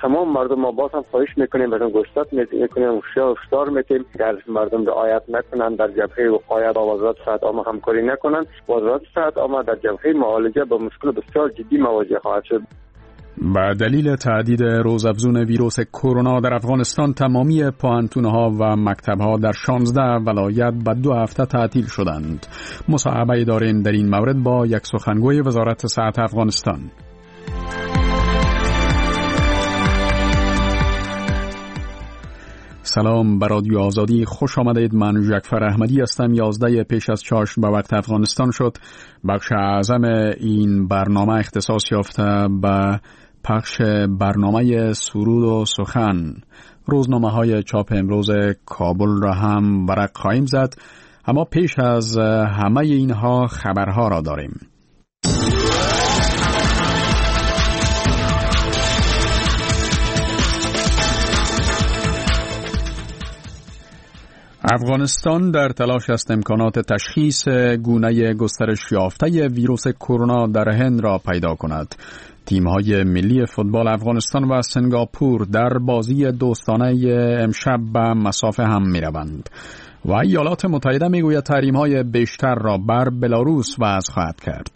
تمام مردم ما باز هم خواهش میکنیم، برای گشتات میکنیم، هشدار میدیم اگر مردم رعایت نکنن در جبهه وقایت با وزارت صحت عامه همکاری نکنن، وزارت صحت عامه در جبهه معالجه با مشکل بسیار جدی مواجه خواهد شد. به دلیل تهدید روزافزون ویروس کرونا در افغانستان تمامی پوهنتون‌ها و مکتب‌ها در 16 ولایت به 2 هفته تعطیل شدند. مصاحبه داریم در این مورد با یک سخنگوی وزارت صحت افغانستان. سلام، به رادیو آزادی خوش آمدید. من جعفر احمدی هستم. 11 پیش از چاشت به وقت افغانستان شد. بخش اعظم این برنامه اختصاص یافته به پخش برنامه سرود و سخن. روزنامه‌های چاپ امروز کابل را هم ورق خواهیم زد، اما پیش از همه اینها خبرها را داریم. افغانستان در تلاش است امکانات تشخیص گونه گسترش یافته ویروس کرونا در هند را پیدا کند. تیم‌های ملی فوتبال افغانستان و سنگاپور در بازی دوستانه امشب به مسافه هم می‌روند و ایالات متحده می‌گوید تحریم‌های بیشتر را بر بلاروس وضع خواهد کرد.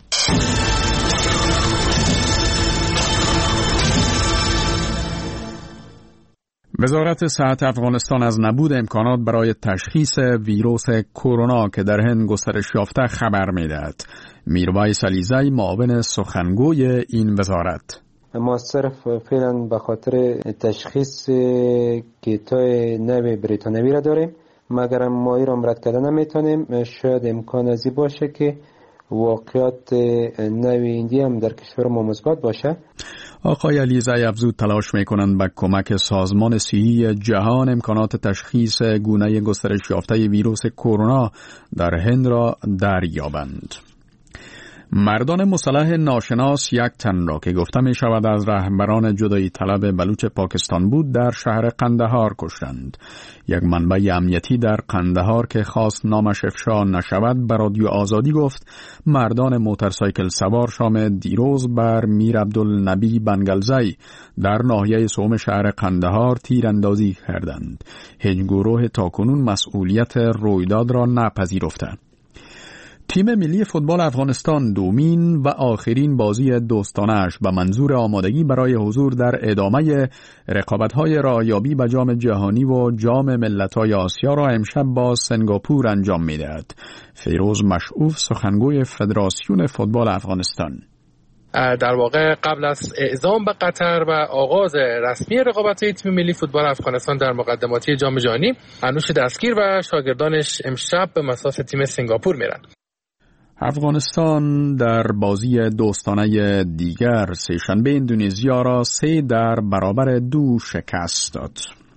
وزارت صحت افغانستان از نبود امکانات برای تشخیص ویروس کرونا که در هند گسترش یافته خبر می‌دهد. میرویس علیزی معاون سخنگوی این وزارت: ما صرف فعلا به خاطر تشخیص کیتای نوی بریتانوی را داریم، مگر ما این را رد کردن نمیتونیم. شاید امکان ازی باشه که واقعات نوی ایندی هم در کشور ما مثبت باشه. آقای علیزی افزود تلاش میکنند با کمک سازمان صحی جهان امکانات تشخیص گونه گسترش یافته ویروس کرونا در هند را دریابند. مردان مسلح ناشناس یک تن را که گفته می شود از رهبران جدایی طلب بلوچ پاکستان بود در شهر قندهار کشتند. یک منبع امنیتی در قندهار که خواست نامش افشا نشود به رادیو آزادی گفت مردان موتورسایکل سوار شام دیروز بر میر عبدالنبی بنگلزی در ناحیه سوم شهر قندهار تیراندازی کردند. هیچ گروه تاکنون مسئولیت رویداد را نپذیرفته. تیم ملی فوتبال افغانستان دومین و آخرین بازی دوستانه‌اش به منظور آمادگی برای حضور در ادامه رقابت‌های راهیابی به جام جهانی و جام ملت‌های آسیا را امشب با سنگاپور انجام می‌دهد. فیروز مشعوف سخنگوی فدراسیون فوتبال افغانستان: در واقع قبل از اعزام به قطر و آغاز رسمی رقابت‌های تیم ملی فوتبال افغانستان در مقدماتی جام جهانی، انوش دستگیر و شاگردانش امشب به مساف تیم سنگاپور میرن. افغانستان در بازی دوستانه دیگر سه‌شنبه اندونزیا را 3-2 شکست داد.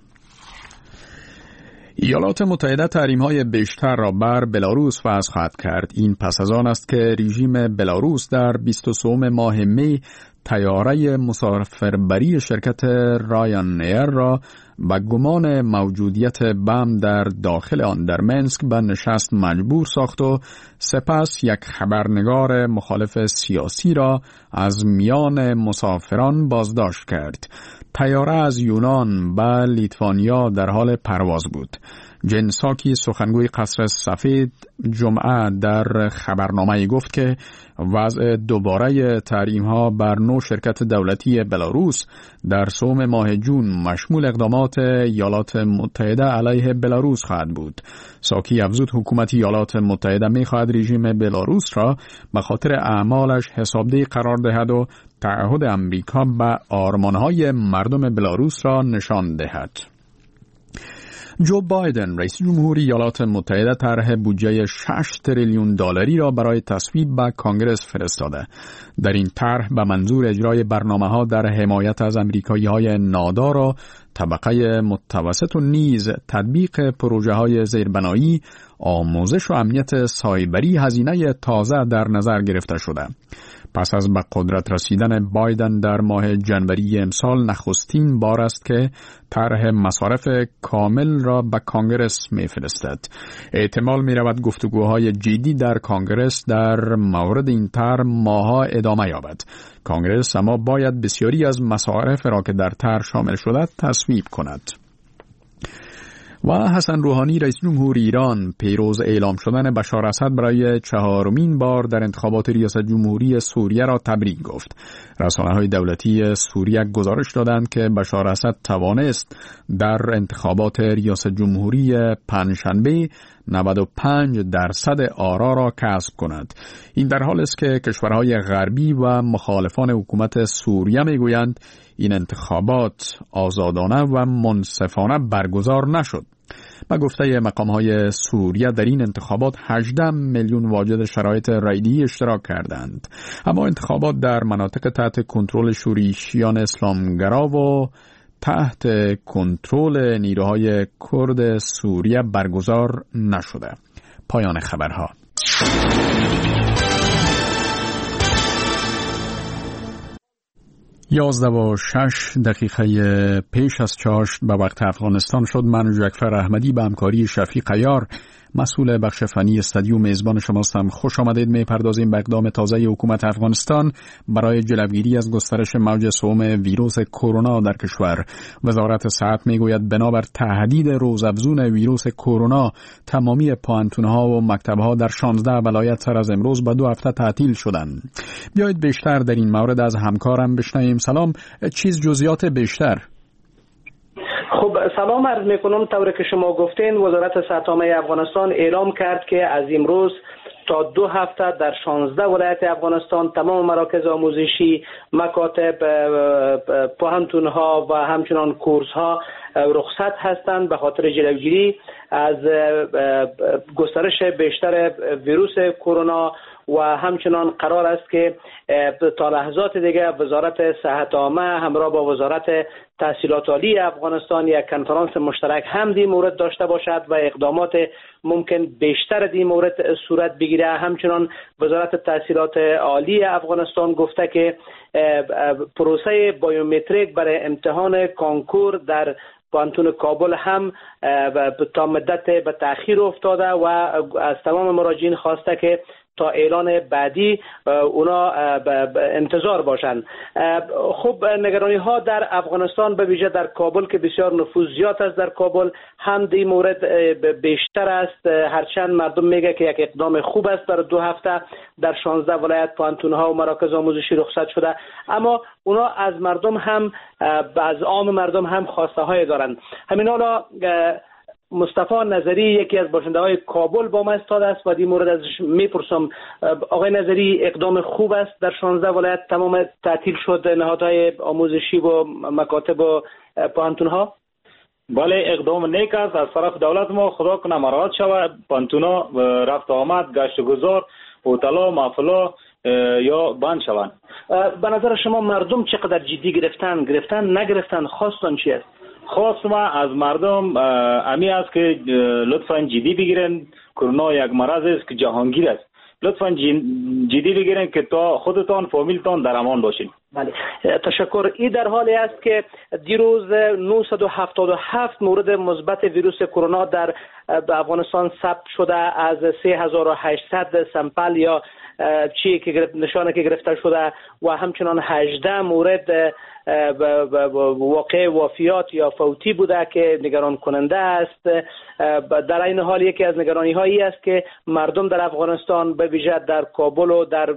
ایالات متحده تحریم‌های بیشتر را بر بلاروس وضع خواهد کرد. این پس از آن است که رژیم بلاروس در 23 ماه می طیاره مسافربری شرکت رایان ایر را با گمان موجودیت بم در داخل آن در منسک به نشست مجبور ساخت و سپس یک خبرنگار مخالف سیاسی را از میان مسافران بازداشت کرد. طیاره از یونان به لیتوانیا در حال پرواز بود. جن ساکی سخنگوی قصر سفید جمعه در خبرنامه گفت که وضع دوباره تحریم‌ها بر 9 شرکت دولتی بلاروس در سوم ماه جون مشمول اقدامات ایالات متحده علیه بلاروس خواهد بود. ساکی افزود حکومت ایالات متحده می‌خواهد رژیم بلاروس را به خاطر اعمالش حسابدهی قرار دهد و تعهد امریکا به آرمان‌های مردم بلاروس را نشان دهد. جو بایدن رئیس جمهوری ایالات متحده طرح بودجه 6 تریلیون دلاری را برای تصویب به کانگرس فرستاده. در این طرح به منظور اجرای برنامه‌ها در حمایت از آمریکایی‌های نادار و طبقه متوسط و نیز تطبیق پروژه‌های زیربنایی، آموزش و امنیت سایبری هزینه تازه در نظر گرفته شده. پس از به قدرت رسیدن بایدن در ماه جنوری امسال نخستین بار است که طرح مصارف کامل را به کانگرس می‌فرستد. احتمال می‌رود گفتگوهای جدی در کانگرس در مورد این طرح ماه‌ها ادامه یابد. کانگرس اما باید بسیاری از مصارف را که در طرح شامل شده تصویب کند. و حسن روحانی رئیس جمهور ایران پیروز اعلام شدن بشار اسد برای 4مین بار در انتخابات ریاست جمهوری سوریه را تبریک گفت. رسانه‌های دولتی سوریه گزارش دادند که بشار اسد توانست در انتخابات ریاست جمهوری پنجشنبه 95% آرا را کسب کند. این در حالی است که کشورهای غربی و مخالفان حکومت سوریه میگویند این انتخابات آزادانه و منصفانه برگزار نشد. به گفته مقام‌های سوریه در این انتخابات 18 میلیون واجد شرایط رایگیری اشتراک کردند. اما انتخابات در مناطق تحت کنترل شورشیان اسلامگرا و تحت کنترل نیروهای کرد سوریه برگزار نشده. پایان خبرها. 11:06 پیش از چاشت به وقت افغانستان شد. من جعفر احمدی به همکاری شفیق عیار مسئول بخش فنی استودیو میزبان شماستم. خوش آمدید. میپردازیم به اقدام تازه حکومت افغانستان برای جلوگیری از گسترش موج سوم ویروس کرونا در کشور. وزارت صحت میگوید بنابر تهدید روزافزون ویروس کرونا تمامی پوهنتون‌ها و مکتب‌ها در 16 ولایت سر از امروز به 2 هفته تعطیل شدند. بیایید بیشتر در این مورد از همکارم بشنویم. سلام، جزئیات بیشتر؟ خب سلام عرض میکنم. طوری که شما گفتین وزارت صحت عامه افغانستان اعلام کرد که از امروز تا 2 هفته در 16 ولایت افغانستان تمام مراکز آموزشی، مکاتب، پوهنتون‌ها و همچنان کورس‌ها رخصت هستند به خاطر جلوگیری از گسترش بیشتر ویروس کرونا و همچنان قرار است که تا لحظات دیگه وزارت صحت عامه همراه با وزارت تحصیلات عالی افغانستان یک کنفرانس مشترک هم دی مورد داشته باشد و اقدامات ممکن بیشتر دی مورد صورت بگیره. همچنان وزارت تحصیلات عالی افغانستان گفته که پروسه بایومتریک برای امتحان کانکور در پوهنتون کابل هم تا مدت به تأخیر افتاده و از تمام مراجعین خواسته که تا اعلان بعدی اونا انتظار باشند. خب نگرانی ها در افغانستان به ویژه در کابل که بسیار نفوذ زیاد است در کابل هم دی مورد بیشتر است. هرچند مردم میگه که یک اقدام خوب است برای 2 هفته در 16 ولایت پوهنتون ها و مراکز آموزشی رخصت شده، اما اونا از مردم هم از عام مردم هم خواسته های دارند. همین حالا مصطفی نظری یکی از باشنده‌های کابل با ما استاد است و دی مورد ازش میپرسم. آقای نظری، اقدام خوب است در 16 ولایت تمام تعطیل شد نهادهای آموزشی و مکاتب و پوهنتون‌ها؟ بله، اقدام نیک است از طرف دولت. ما خدا کنه مراعات شود، پوهنتون‌ها رفت آمد، گشت و گذار، هتل‌ها، محفل‌ها یا بند شوند. به نظر شما مردم چقدر جدی گرفتن نگرفتن؟ خواستان چی است؟ خواست ما از مردم امی است که لطفاً جدی بگیرن. کرونا یک مرض است که جهانگیر است. لطفاً جدی بگیرن که تا خودتان فامیلتان در امان باشین. بله، تشکر. این در حالی است که دیروز 977 مورد مثبت ویروس کرونا در افغانستان ثبت شده از 3800 سامپل یا چی که نشانه که گرفته شده و همچنان 18 مورد واقع وفیات یا فوتی بوده که نگران کننده است. در این حال یکی از نگرانی هایی است که مردم در افغانستان به ویژه در کابل و در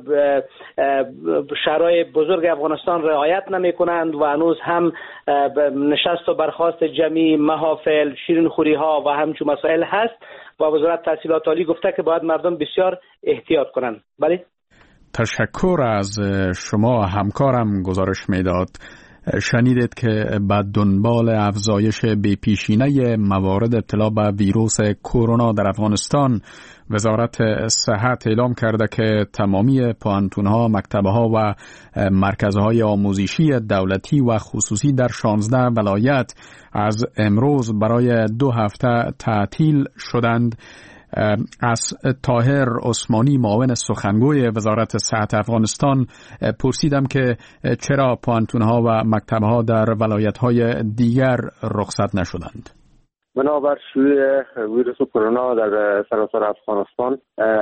شهرهای بزرگ افغانستان رعایت نمی کنند و هنوز هم نشست و برخاست جمعی، محافل، شیرینخوری ها و همچون مسائل هست و وزارت تحصیلات عالی گفته که باید مردم بسیار احتیاط کنند. بله، تشکر از شما. همکارم گزارش میداد. شنیدید که بعد دنبال افزایش بی‌پیشینه موارد ابتلا به ویروس کرونا در افغانستان، وزارت صحت اعلام کرده که تمامی پوهنتون‌ها، مکتب‌ها و مرکزهای آموزشی دولتی و خصوصی در 16 ولایت از امروز برای 2 هفته تعطیل شدند. از طاهر عثمانی معاون سخنگوی وزارت صحت افغانستان پرسیدم که چرا پوهنتون‌ها و مکتب‌ها در ولایت‌های دیگر رخصت نشدند. بنابر شیوع ویروس کرونا در سراسر افغانستان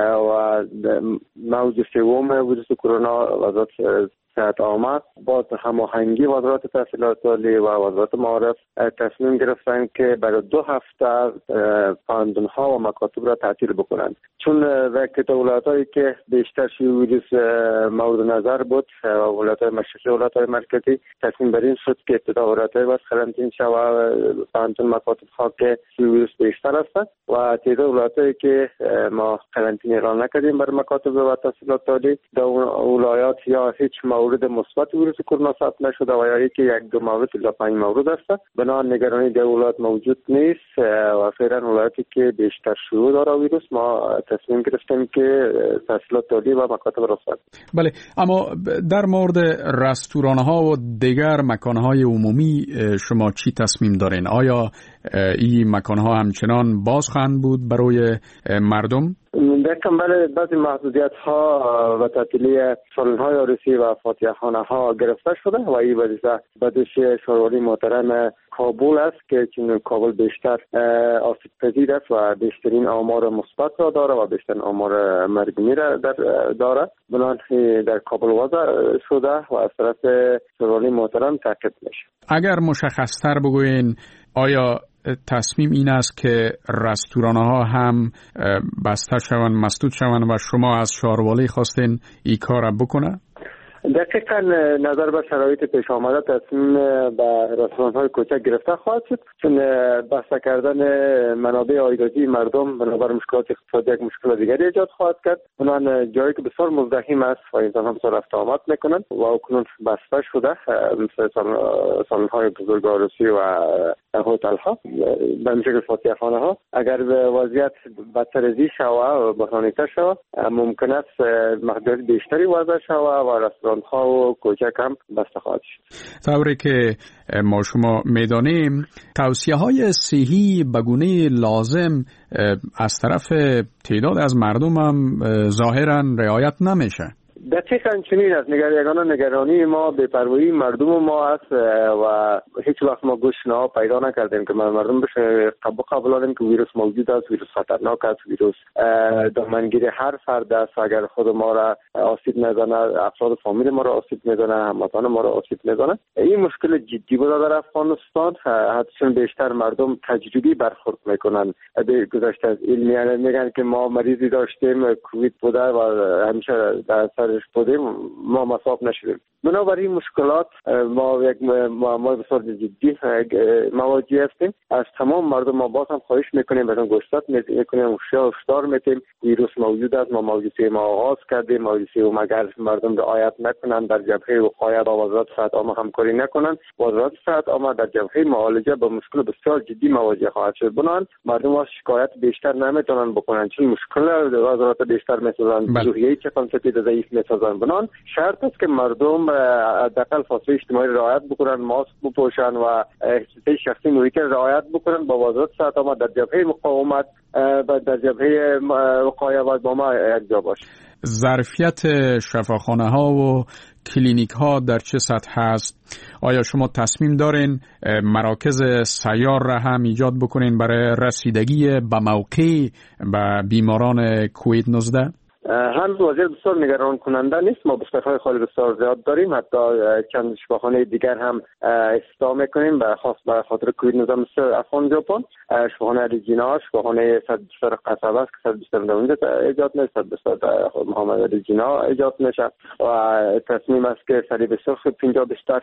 و موج سوم ویروس کرونا وزارت صحت آمد با هماهنگی وزارت تحصیلات عالی و وزارت معارف تصمیم گرفتند که برای 2 هفته پوهنتون‌ها و مکاتب را تعطیل بکنند، چون وقتی ولایت‌هایی که بیشتر شیوع ویروس مورد نظر بود و ولایت‌های مشرقی و ولایت‌های مرکزی تصمیم بر این شد که ابتدا ولایت‌های وسط قرنطینه شود پوهنتون مکاتب‌ها که شیوع ویروس بیشتر هستند و تعداد ولایت‌هایی که ما قرنطینه اعلان نکردیم برای مکاتب و تحصیلات عالی در ولایات یا هیچ مورد مثبت ویروس کرونا ثبت نشده و یا یکی 1-2 مورد الی 5 مورد است. بنابراین نگرانی در ولایت موجود نیست و فعلا ولایتی که بیشتر شیوع داره ویروس ما تصمیم گرفتیم که تحصیلات عالی و مکاتب رخصت. بله، اما در مورد رستوران‌ها و دیگر مکان‌های عمومی شما چی تصمیم دارین؟ آیا این مکان‌ها همچنان باز خواهند بود برای مردم؟ بله، بعضی محدودیت‌ها و تعطیلی سالن‌های عروسی و فاتحه‌خانه‌ها گرفته شده و این وظیفه بدش شوروی محترم کابل است که چون کابل بیشتر آسیب پذیر است و بیشترین آمار مثبت را داره و بیشترین آمار مرگ‌میر را داره. بنابراین در کابل وضع شده و از طرف شوروی محترم تعقیب میشه. اگر مشخص‌تر بگوین آیا تصمیم این است که رستوران‌ها هم بسته شوند، مسدود شوند و شما از شهروالی خواستین این کار را بکنه؟ دقیقاً نظر به شرایط پیش آمده تصمیم به رستوران‌های کوچک گرفته خواهد شد، چون بسته کردن منابع عایداتی مردم بنابر مشکلات اقتصادی یک مشکل دیگری ایجاد خواهد کرد. اونان جایی که بسیار مزدحم است و انسان هم بسیار رفت آمد میکنند و اکنون بسته شده مثل سالن‌های بزرگ عروسی و هتل‌ها به شکل فاتحه‌خانه‌ها. اگر وضعیت بدتر از این شود و بحرانی‌تر شود ممکن است محدودیت بیشتری وضع شود و رستوران‌ها و کوچک هم بسته خواهد شد. طوری که ما شما می‌دانیم توصیه‌های صحی به گونه لازم از طرف تعداد از مردم هم ظاهراً رعایت نمیشه. دقیقاً چنین است. نگرانی ما بی‌پروایی مردم ما است و هیچ وقت ما گوش نه پیدا نکردیم که مردم بشه قبول داریم که ویروس موجود است، ویروس خطرناک است، ویروس دامنگیر هر فرد است. اگر خود ما را آسیب نزنه، افراد فامیل ما را آسیب میزنه، هموطنان ما را آسیب میزنه. این مشکل جدی بود در افغانستان. حتما بیشتر مردم تجربی برخورد میکنن. به گذشته از علمی میگن که ما مریضی داشتیم کووید بوده و همیشه در سرش بودیم ما مصاب نشدیم. بنابراین مشکلات ما یک معمای بسیار جدی مواجه هستیم. از تمام مردم ما باز هم خواهش میکنیم، برای گشتات میکنیم، هشدار میدیم ویروس موجود است. ما موجودی ما آغاز کردیم. موجودی و مگر مردم رعایت نکنند در جبهه وقایه با وزارت صحت عامه همکاری نکنند، وزارت صحت عامه در جبهه معالجه با مشکل بسیار جدی مواجه خواهد شد. بنابراین مردم از شکایت بیشتر نمیتونن بکنن، چون مشکل وزارت بیشتر میسازن، جوهیه چه کنسپت ضعیف میسازن. بنابراین شرط است که مردم حداقل فاصله اجتماعی رعایت بکنن، ماسک بپوشن و احتیاط شخصی محیط رعایت بکنن. با وزارت صحت عامه در جبهه مقاومت و در جبهه وقایه و با ما یک جا باشه. ظرفیت شفاخانه‌ها و کلینیک‌ها در چه سطح هست؟ آیا شما تصمیم دارین مراکز سیار را هم ایجاد بکنین برای رسیدگی به موقع به بیماران کووید 19؟ هنوز وضعیت بسیار نگران کننده نیست. ما بسترهای خالی بسیار زیاد داریم، حتی چند شفاخانه دیگر هم افتتاح میکنیم به خاطر کووید 19 مثل افغان ژاپن. شفاخانه ریجینا، شفاخانه 124 قصبه است که 124 اونجا ایجاد میشه، 124 محمد ریجینا ایجاد میشه و تصمیم است که صلیب سرخ 50 بستر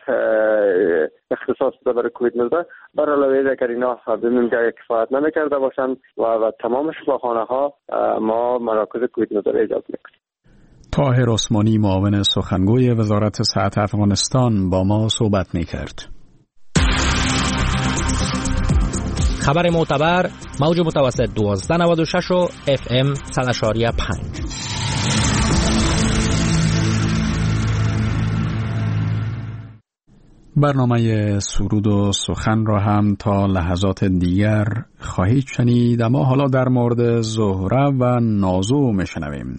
اختصاص بده برای کووید 19. برای علاوه اگر اینا ببینیم که کفایت نمیکرده باشند و تمام شفاخانه ها ما مراکز کووید 19 ایجاد میکنیم. طاهر عثمانی معاون سخنگوی وزارت صحت افغانستان با ما صحبت میکرد. خبر معتبر موج متوسط 1296 و FM 100.5. برنامه سرود و سخن را هم تا لحظات دیگر خواهید شنید، اما حالا در مورد زهره و نازو میشنویم.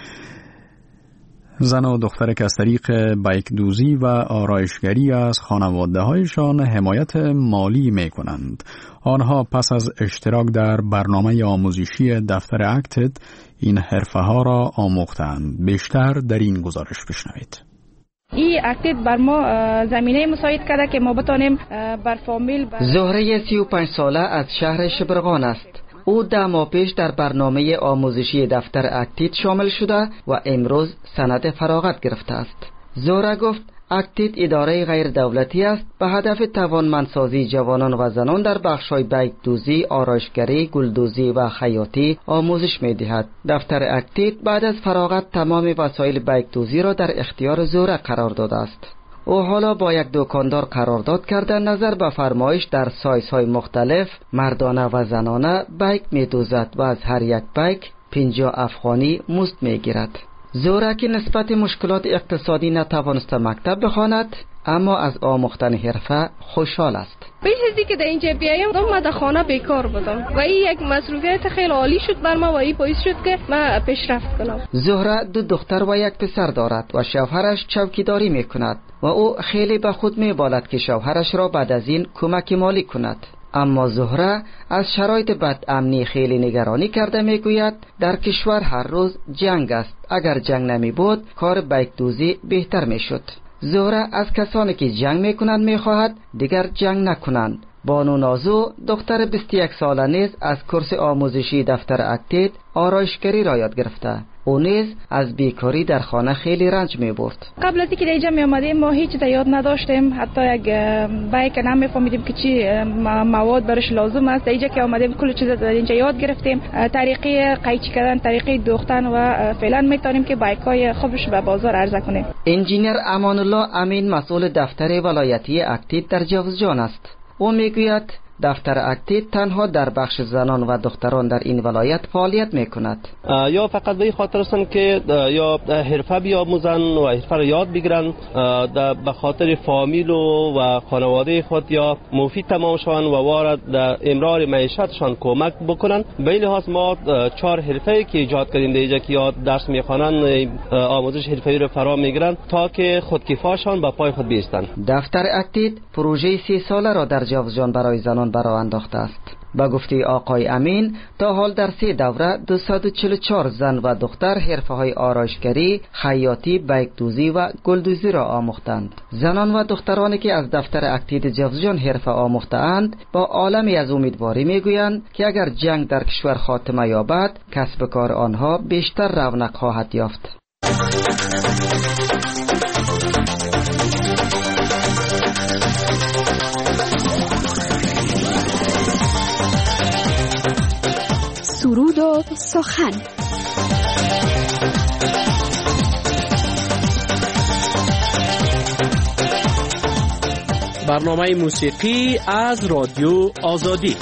زن و دختر که از طریق بایک دوزی و آرایشگری از خانواده هایشان حمایت مالی می کنند. آنها پس از اشتراک در برنامه آموزشی دفتر اکتد این حرفه ها را آموختند. بیشتر در این گزارش بشنوید. این اکتید بر ما زمینه مساعد کرده که ما بتانیم بر فامیل. زهره 35 ساله از شهر شبرغان است. او 10 ماه پیش در برنامه آموزشی دفتر اکتید شامل شده و امروز سند فراغت گرفته است. زهره گفت اکتید اداره غیر دولتی است به هدف توانمندسازی جوانان و زنان در بخش‌های بایک دوزی، آرایشگری، گلدوزی و خیاطی آموزش می‌دهد. دفتر اکتید بعد از فراغت تمام وسایل بایک دوزی را در اختیار زهره قرار داده است. او حالا با یک دکاندار قرارداد کرده نظر به فرمایش در سایزهای مختلف مردانه و زنانه بایک می‌دوزد و از هر یک بایک 50 افغانی مزد می‌گیرد. زهره که نسبت مشکلات اقتصادی نتوانسته مکتب بخواند اما از آموختن حرفه خوشحال است. به چیزی که در اینجا بیایم من در خانه بیکار بودم و این یک مسئولیت خیلی عالی شد بر ما و این باعث شد که من پیشرفت کنم. زهره 2 دختر و 1 پسر دارد و شوهرش چوکیداری میکند و او خیلی به خود میبالد که شوهرش را بعد از این کمک مالی کند. اما زهره از شرایط بدامنی خیلی نگرانی کرده میگوید در کشور هر روز جنگ است. اگر جنگ نمی بود کار بایک دوزی بهتر میشد. زهره از کسانی که جنگ میکنند میخواهد دیگر جنگ نکنند. بانو نازو دختر 21 ساله نیز از کورس آموزشی دفتر اکتید آرایشگری را یاد گرفته. او نیز از بیکاری در خانه خیلی رنج می برد. قبل از اینکه اینجا می آمدیم ما هیچ یاد نداشتیم، حتی یک بایک نمیفهمیدیم که چی مواد برش لازم است. اینجا که آمدیم کل چیز در اینجا یاد گرفتیم، طریقه قیچی کردن، طریقه دوختن و فعلا میتونیم که بایکای خوبش به بازار عرضه کنیم. انجینیر امان الله امین مسئول دفتر ولایتی اکتید در جوزجان است. او میگوید دفتر اکتید تنها در بخش زنان و دختران در این ولایت فعالیت میکند. یا فقط به این خاطر هستند که یا حرفه بیاموزن و حرفه را یاد بگیرن، به خاطر فامیل و خانواده خود یا مفید تمام شوند و وارد در امرار معیشتشان کمک بکنن. به این لحاظ ما 4 حرفه که ایجاد کردیم در اینجا که یا درس میخوانن، آموزش حرفه‌ای را فرا میگیرن تا که خودکفاشان به پای خود بیستند. دفتر اکتید پروژه 3 ساله را در جوزجان برای زنان برای انداخته است. با گفته آقای امین تا حال در 3 دوره 244 زن و دختر حرفه‌های آرایشگری، خیاطی، بایک دوزی و گلدوزی را آموختند. زنان و دخترانی که از دفتر اکتید جوزجان حرفه آموخته‌اند با عالمی از امیدواری میگویند که اگر جنگ در کشور خاتمه یابد کسب کار آنها بیشتر رونق خواهد یافت. سرود و سخن. برنامه موسیقی از رادیو آزادی.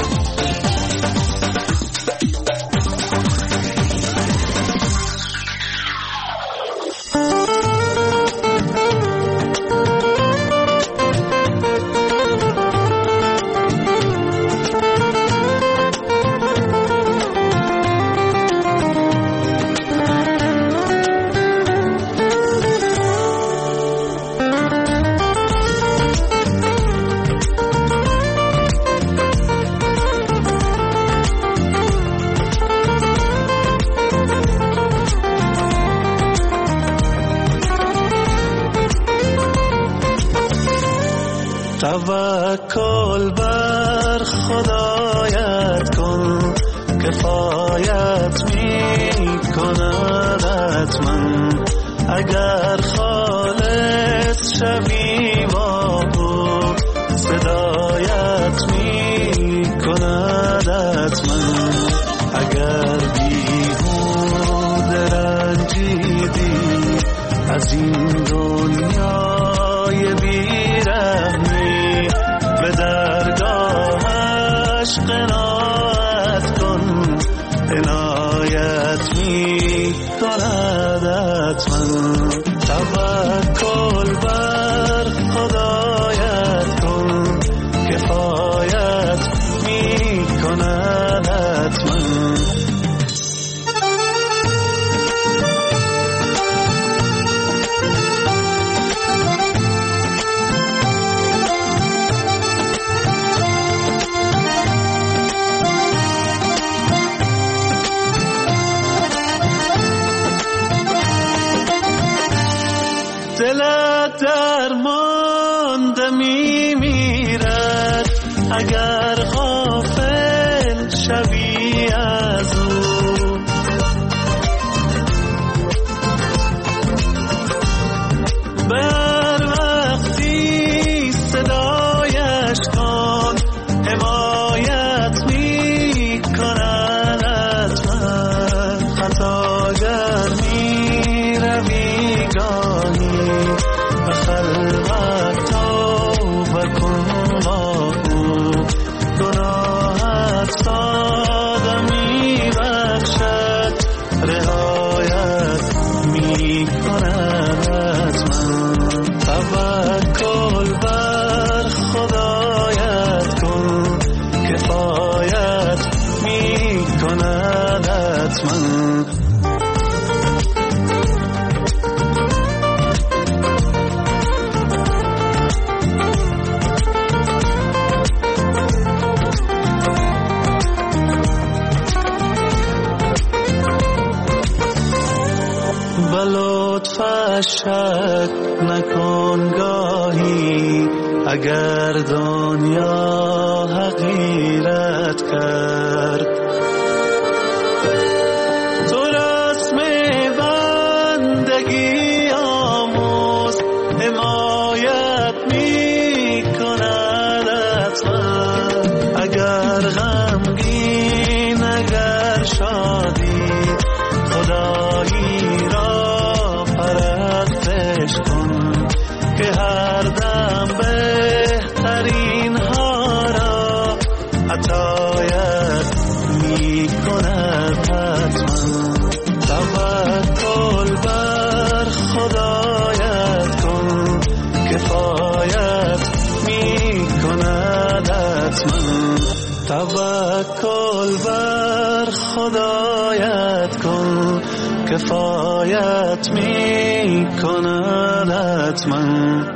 توکل بر خدایت کن، کفایت می کند حتما. اگر خالص شوی با او صدایت می کند حتما. اگر بیهوده رنجیدی از این دنیای بیرحمی، به درگاهش قناعت کن، عنایت می کند حتما. توکل بر خدایت کند حتما. شک نکن گاهی اگر دنیا حقیرت کرد، تو رسم بندگی آموز حمایت می کند حتما. اگر غمگین اگر شادی خدایی را پرستش کن که هر دم بهترین ها را عطایت می کند حتما. توکل بر خدایت کن کفایت می کند حتما. توکل بر خدایت کن کفایت می کند حتما.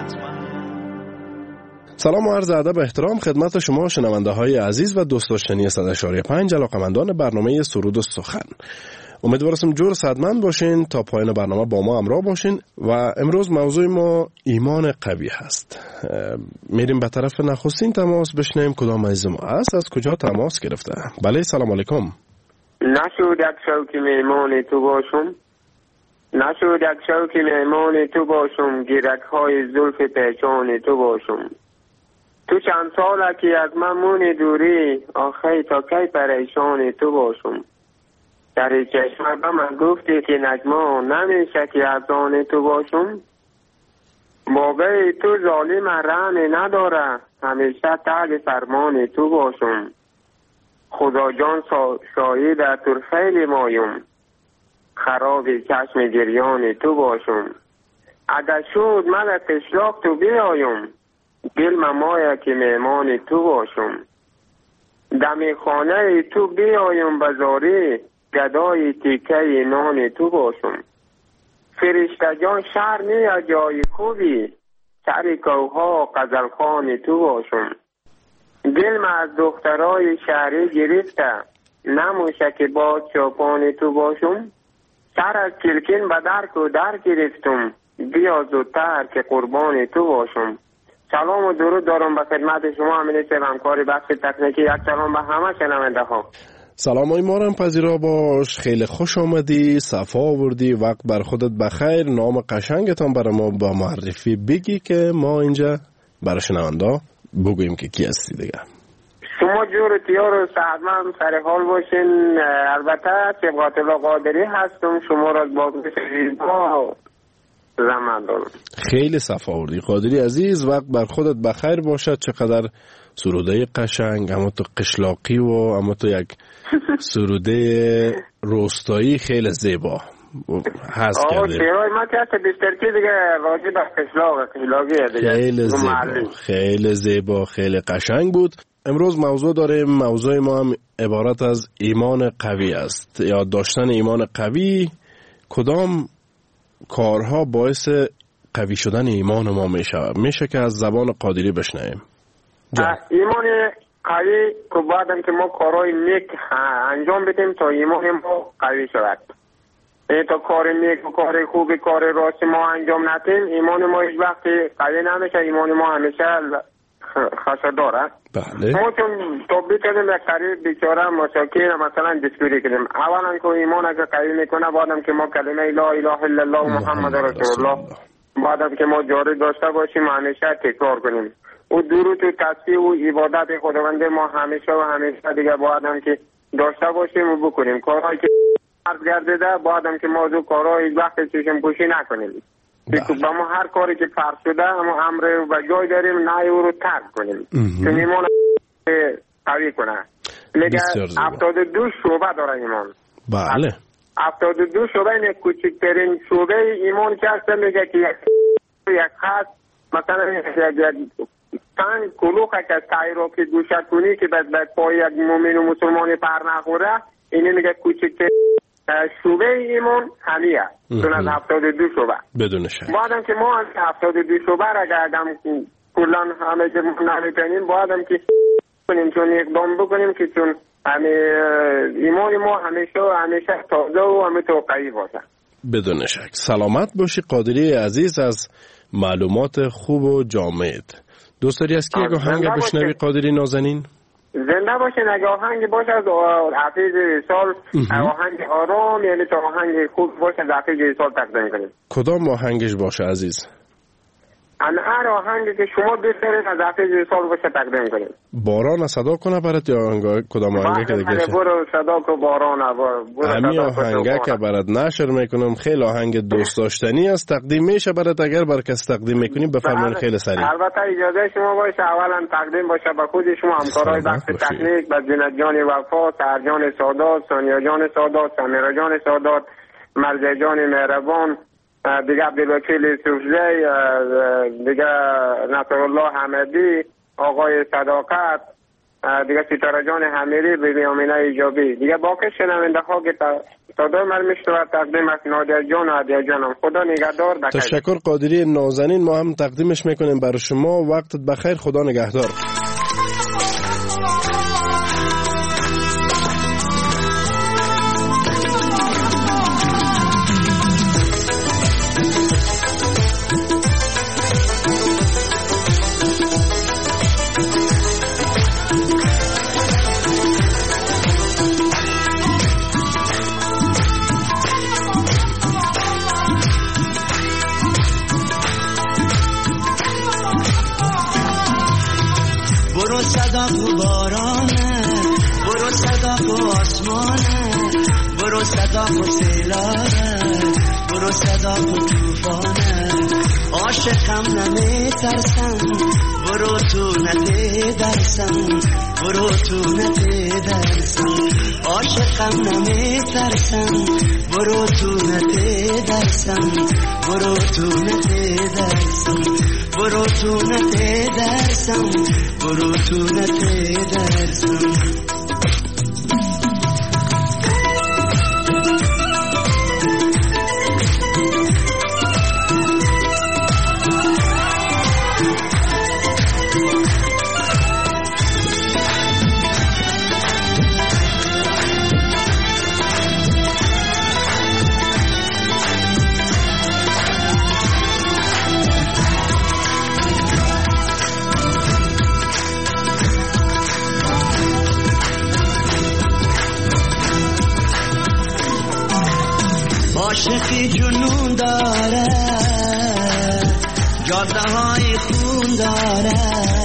سلام و عرض ادب و احترام خدمت شما شنونده های عزیز و دوست داشتنی 100.5 علاقه‌مندان برنامه سرود و سخن. امیدوارم جور صحتمند باشین، تا پایان برنامه با ما همراه باشین و امروز موضوع ما ایمان قوی هست. میریم به طرف نخستین تماس بشنیم کدام عزیز ما است، از کجا تماس گرفته. بله سلام علیکم. نشود یک شوک میمان تو باشم، نشود یک شوک میمان تو باشم، گیرک های زلف پیچان تو باشم. تو چند ساله که از من مونی دوری، آخی تا کی پریشان تو باشم. در چشم به من گفتی که نجما نمیشه که از آن تو باشم. موقع تو ظالم رحم نداره، همیشه تحت فرمان تو باشم. خدا جان شاهد تو خیلی مایم، خراب چشم گریان تو باشم. اگر شد من قشلاق تو بیایم، دل ممایا که میمان تو باشم. دم خانه تو بیایم بزاری، گدای تیکه نان تو باشم. فرشته جان شهر نیا جای خوبی، سر کوها غزلخوان تو باشم. دل ما از دخترای شهری گرفته، نموشه که باد چاپان تو باشم. سر از کلکین به درک و در گرفتم، بیا زودتر که قربان تو باشم. سلام و درود دارم به خدمت شما امین صاحب همکار بخش تکنیکی. یک سلام به همه شنونده ها. سلامای ما را پذیرا باش، خیلی خوش آمدی، صفا آوردی، وقت بر خودت بخیر. نام قشنگتان برای ما با معرفی بگی که ما اینجا برای شنونده بگوییم که کی هستی دیگه. شما جور تیار و صحتمند سر حال باشین. البته صبغت الله قادری هستم، شما را با زمان دارم. خیلی صفا آوردی قادری عزیز، وقت بر خودت بخیر باشد. چقدر سروده قشنگ، اما تو قشلاقی و اما تو یک سروده روستایی خیلی زیبا هست کرده. شیرای ما که بیشترکی دیگه راجع به قشلاقی دیگه. خیلی زیبا، خیلی زیبا، خیلی قشنگ بود. امروز موضوع داریم، موضوع ما هم عبارت از ایمان قوی است یا داشتن ایمان قوی. کدام کارها باعث قوی شدن ایمان ما میشه که از زبان قادری بشنویم. ایمان قوی که بعدم که ما کارهای نیک انجام بدیم تا ایمان ما قوی شود. تا کار نیک و کار خوب کار راست ما انجام ندیم، ایمان ما هیچ وقت قوی نمیشه. ایمان ما همیشه خسادار است. بله. ما چون تو بتونیم یک قریب بیچاره مساکین مثلا دستگیری کنیم، اولا که ایمان اگر قوی میکنه، بعدم که ما کلمه لا اله الا الله محمد رسول الله بعدم که ما جاری داشته باشیم، همیشه تکرار کنیم. و درود و تسبیح و عبادت خداوند ما همیشه و همیشه دیگه بعدم که داشته باشیم و بکنیم. کارهایی که عرض گردیده بعدم که موضوع کارهای وقت چشم پوشی نکنیم. با ما هر کاری که فرض شده اما امر و جای داریم نهی او رو ترک کنیم که ایمان قوی کنه. میگه 72 شعبه داره ایمان. بله. 72 شعبه این کوچکترین شعبه ایمان که هست. میگه که یک خط مثلا یک تنگ کلوخ که تایی را که گوشت کنی که بعد پای یک مومن و مسلمانی پر نخوره، اینه میگه کوچکتر شعبه ایمون همیه چون از 72 شعبه بدون شک. بعدم که ما از 72 شعبه را گردم کلان همه که نمیتونیم بعدم که کنیم چون اقدام بکنیم که چون ایمان ما همیشه تازه و همه توقعی باشه. بدون شک. سلامت باشی قادری عزیز از معلومات خوب و جامع. دوست داری از کی یک آهنگ بشنوی قادری نازنین؟ زنده باشه. نگه آهنگ باشه از حفیظ سال، آهنگ آرام، یعنی تا آهنگ خوب باشه از حفیظ سال تقدیم کنیم. کدام آهنگش باشه عزیز؟ هر آهنگی که شما دوست دارید از حفیظ سال باشه تقدیم کنیم. باران صدا کنه برات یا کدام آهنگی که دیگه؟ برو صدا کو باران. همین آهنگه که برات نشر میکنم خیلی آهنگ دوست داشتنی است، تقدیم میشه برات. اگر بر کس تقدیم میکنیم بفرمایید خیلی سریع. البته اجازه شما باشه اولا تقدیم باشه به خود شما همکارای بخش تکنیک، به زینت جان وفا، سهر جان سادات، ثانیه جان سادات، سمیرا جان سادات، مرجع جان مهربان، دیگه عبدالوکیل سوفزی، دیگه نصرالله حمدی، آقای صداقت، دیگه ستاره جان حمیری، بیبی امینه ایجابی، دیگه باقی شنونده ها که صدای من میشنوه تقدیم از نادر جان و عدیه جانم. خدا نگهدار. تشکر قادری نازنین، ما هم تقدیمش میکنیم برای شما. وقتت بخیر، خدا نگهدار. برو صدا کو بارانه، برو صدا کو آسمانه، برو صدا کو سیلابه، برو صدا کو توفانه. عاشقم نمیترسم، برو تو نتیدرسم، برو تو نتیدرسم. عاشقم نمیترسم، برو تو نتیدرسم، برو تو نتیدرسم، برو تو نتیدرسم، برو تو نتیدرسم. عاشقی جنون داره، جاده های خون داره،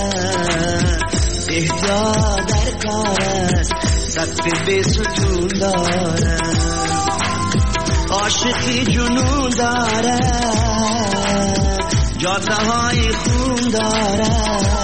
احتیاط در کار است، سقف بی ستون داره. عاشقی جنون داره، جاده های خون داره،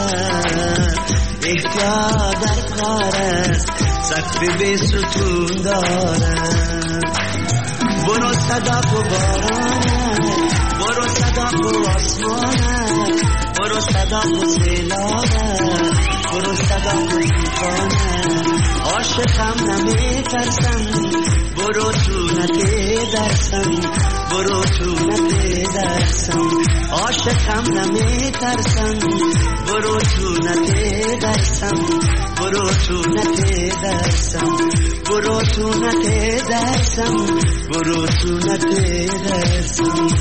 احتیاط در کار است، سقف بی ستون داره. برو صدا کو بارانه، برو صدا کو آسمانه، برو صدا کو سیلابه، برو صدا کو توفانه. عاشقم نمیترسم، برو تو نتیدرسم، برو تو نتیدرسم. عاشقم نمیترسم، برو تو نتیدرسم، برو تو نتیدرسم، برو تو نتیدرسم، برو تو نتیدرسم.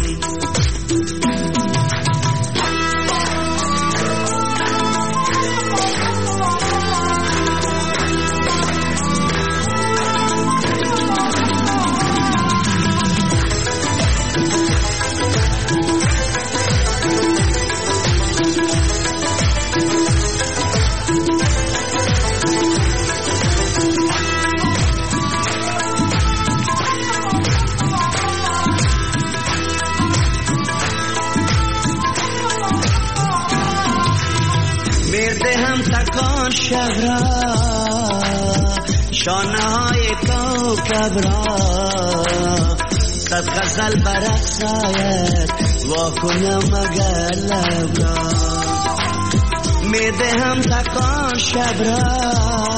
شب را شانه های کوکب را صد غزل برقصاید وا کنم مگر لب را. میدهم تکان شب را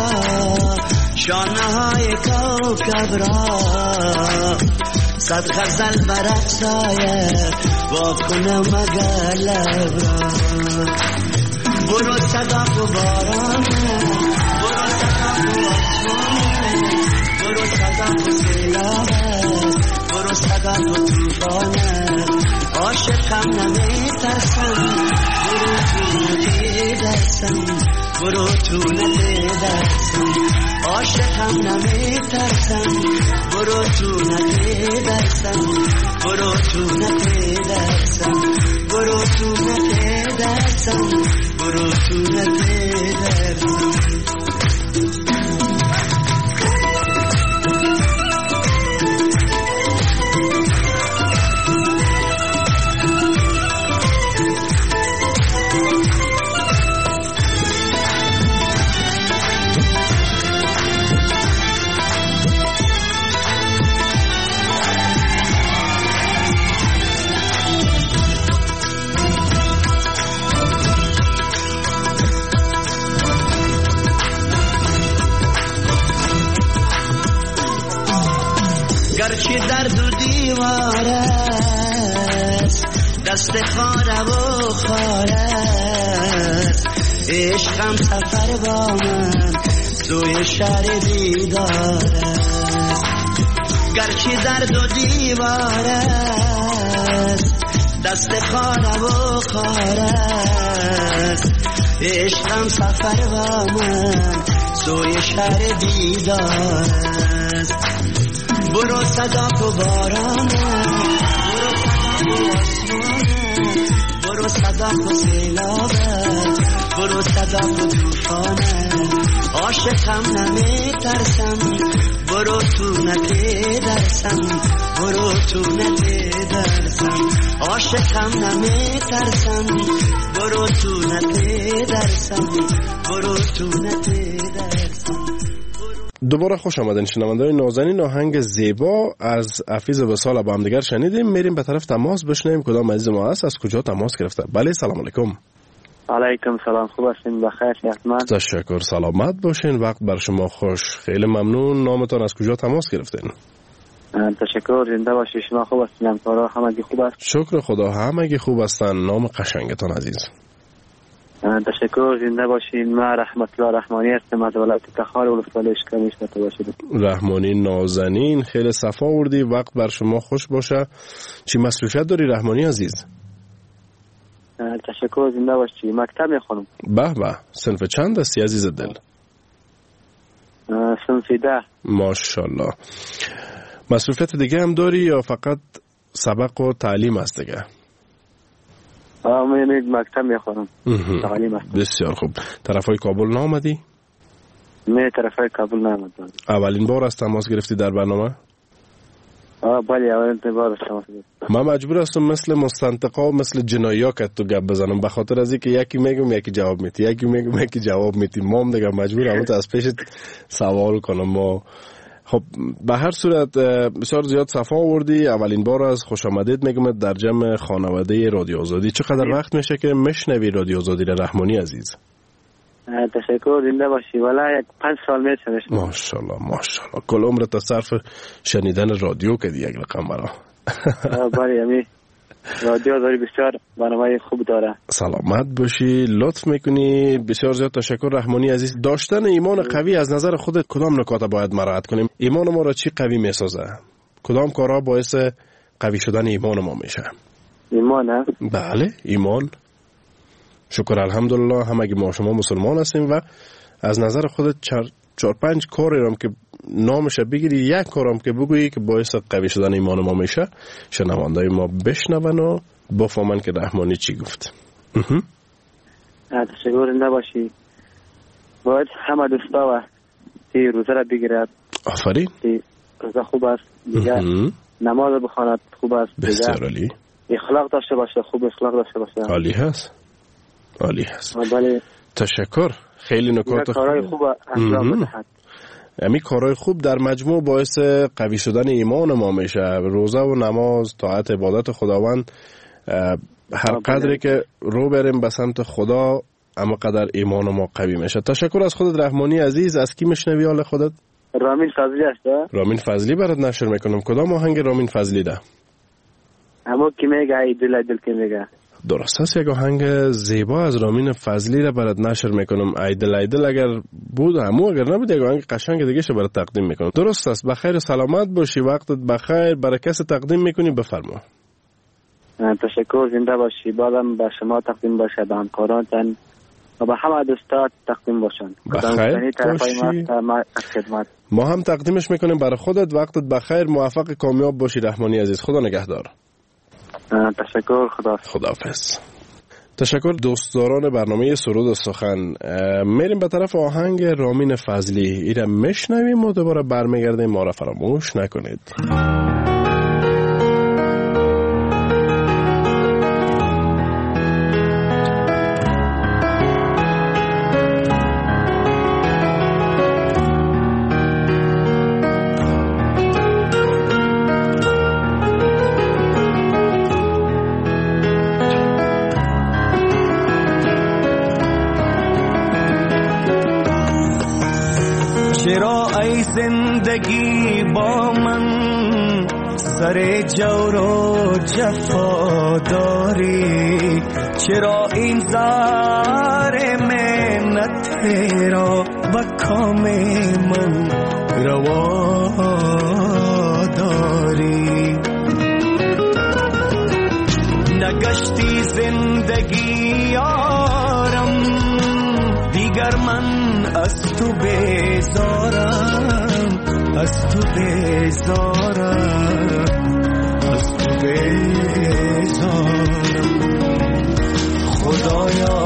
شانه های کوکب را صد غزل برات سایه با کنم مگر لب را برو صداق و باران برو صداق و آسمان برو صداق و سیلاب برو صداق و توفان عاشقم نمی ترسم برو تو ندیدرسم برو تو ندیدرسم عاشقم نمی ترسم برو تو ندیدرسم برو تو ندیدرسم برو تو ندیدرسم برو تو ندیدرسم گرچه درد و دیوار است دست خانه و خار است عشقم سفر با من سوی شهر دیدار است گرچه درد و دیوار است دست خانه و خار است عشقم سفر با من سوی شهر دیدار است برو صداق و باران برو صداق و سیلاب برو صداق و توفان عاشقم نمی ترسم برو تو ندیدرسم برو تو ندیدرسم عاشقم نمی ترسم برو تو ندیدرسم برو تو ندیدرسم. دوباره خوش آمدین شنونده‌های نازنین. آهنگ زیبا از حفیظ وصال با هم دیگر شنیدیم. میریم به طرف تماس بشنویم کدام عزیز ما هست، از کجا تماس گرفته. بله سلام علیکم. علیکم سلام، خوب هستین؟ بخیر حتما. تشکر، سلامت باشین، وقت بر شما خوش. خیلی ممنون. نامتان از کجا تماس گرفتین؟ تشکر، زنده باشی. شما خوب هستین؟ همکارا همگی خوب است؟ شکر خدا همگی خوب هستن. نام قشنگتان عزیز؟ تشکر، زنده باشین. من رحمت الله رحمانی هستم از ولایت تخار ولسوالی اشکانیش باشید. رحمانی نازنین، خیلی صفا آوردی. وقت بر شما خوش باشه. چی مصروفیت داری رحمانی عزیز؟ تشکر، زنده باشی. مکتب میخونم. به به، صنف چند هستی عزیز دل؟ صنف 10. ماشاءالله. مصروفیت دیگه هم داری یا فقط سبق و تعلیم است دیگه؟ من مکتب میخونم. تعلیم است. بسیار خوب. طرفای کابل نامدی؟ نه، طرفای کابل نامدم. اولین بار است تماس گرفتی در برنامه؟ بله، اولین بار است تماس گرفتم. من مجبور هستم مثل مستنطقا و مثل جنایا که تو گپ بزنم، به خاطر از اینکه یکی میگم یکی جواب میدی، یکی میگم یکی جواب میدی. مام دیگه مجبورم از پیشت سوال کنم. ما خب به هر صورت بسیار زیاد صفا آوردی. اولین بار از خوش آمدید میگم در جمع خانواده رادیو آزادی. چقدر وقت میشه که میشنوی رادیو آزادی رحمانی عزیز؟ تشکر، زنده باشی. والا 5 سال میشه. ماشاءالله ماشاءالله. کل عمرت صرف شنیدن رادیو کردی یک رقم برا. بله، امی رادیو آزادی بسیار برنامه خوب داره. سلامت باشی، لطف میکنی. بسیار زیاد تشکر رحمانی عزیز. داشتن ایمان قوی از نظر خودت کدام نکات باید مراعات کنیم؟ ایمان ما را چی قوی میسازه؟ کدام کارها باعث قوی شدن ایمان ما میشه؟ ایمان؟ بله ایمان. شکر الحمدلله همگی ما شما مسلمان هستیم و از نظر خودت 4-5 کاری هم که نامش بگیری، یک کارم که بگویی که باعث قوی شدن ایمان ما میشه، شنوندای ما بشنون و بفهمن که رحمانی چی گفت. تشکر، زنده باشی. باید همه دوستا و روزه را بگیرد. آفرین. روزه خوب است. دیگه نماز بخواند خوب است. بسیار عالی. اخلاق داشته باشه، خوب اخلاق داشته باشه. عالی هست. عالی هست. بله. تشکر. خیلی نکات کارهای خوب انجام بدهد. امی کارهای خوب در مجموع باعث قوی شدن ایمان ما میشه. روزه و نماز، طاعت عبادت خداوند، هر قدری که رو بریم به سمت خدا اما قدر ایمان ما قوی میشه. تشکر از خودت رحمانی عزیز. از کی میشنوی حال خودت؟ رامین فضلی هست. رامین فضلی برات نشر میکنم. کدام آهنگ رامین فضلی ده؟ اما کی میگه ای دل کی میگه؟ درست است. یک آهنگ زیبا از رامین فضلی را برات نشر میکنم. ای دل اگر بود همو اگر نبود یک آهنگ قشنگ دیگه شه برات تقدیم میکنم. درست است. بخیر و سلامت باشی. وقتت بخیر. برای کسی تقدیم میکنی بفرما. تشکر. زنده باشی. بعدم به شما تقدیم باشه، به همکارانتان و به همه دوستات تقدیم باشن. بخیر باشی. ما هم تقدیمش میکنیم برای خودت. وقتت بخیر. موفق کامیاب باشی رحمانی عزیز. خدا نگهدار. تشکر. خداحافظ. تشکر دوستداران برنامه سرود و سخن. میریم به طرف آهنگ رامین فضلی. ایره میشنویم و دوباره برمیگردیم. ما را فراموش نکنید. زندگی با من سر جور و جفا داری، چرا این زار منت را با کام من روا داری؟ نگشتی زندگی یارم دیگر، من از تو بیزارم، از تو بیزارم، از تو بیزارم. خدایا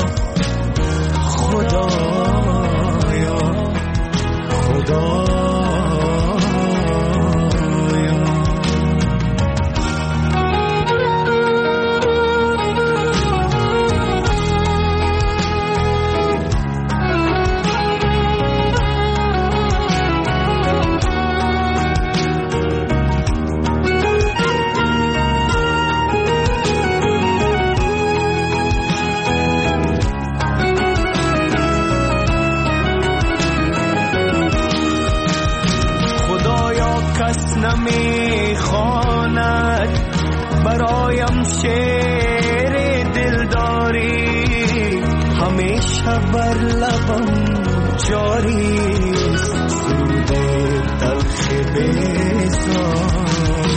خدایا خدایا. نمیخواند برایم شعر دلداری، همیشه بر لبم جاری سرود تلخ بیزاری.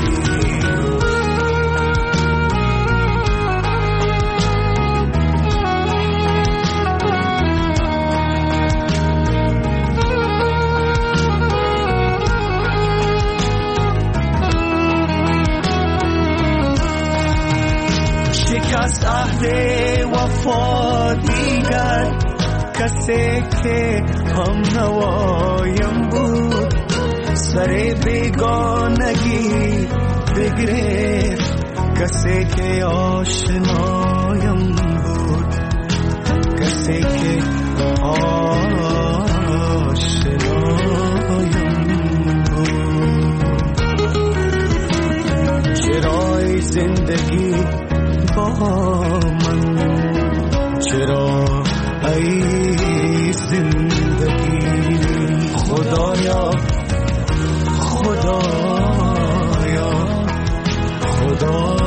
از عهد وفا دیگر کسی که هم نوایم بود، سر بیگانگی بگرفت کسی که آشنایم بود، کسی که آشنایم بود. چرای زندگی با من، چرا ای زندگی؟ خدایا خدایا خدایا.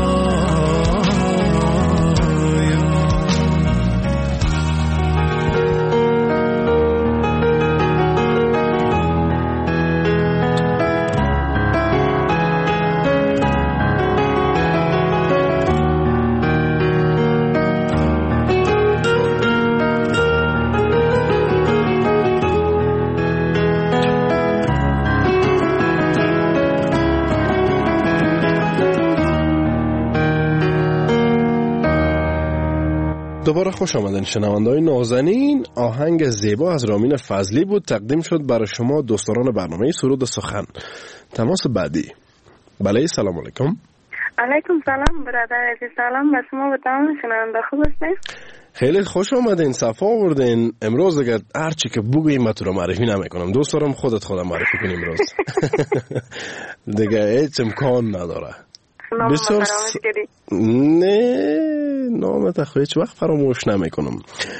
دوباره خوش آمدین شنونده‌های نازنین. آهنگ زیبا از رامین فضلی بود، تقدیم شد برای شما دوستداران برنامه سرود و سخن. تماس بعدی. بله سلام علیکم. علیکم سلام برادر عزیز. سلام به شما و تمام شنونده. خوب هستین؟ خیلی خوش آمدین، صفا آوردین. امروز اگر هر چی که بگوییم من تو رو معرفی نمیکنم، دوست دارم خودم معرفی کنیم امروز. دیگه هیچ امکان نداره. نه نامت خو هیچ وقت فراموش نمیکنم.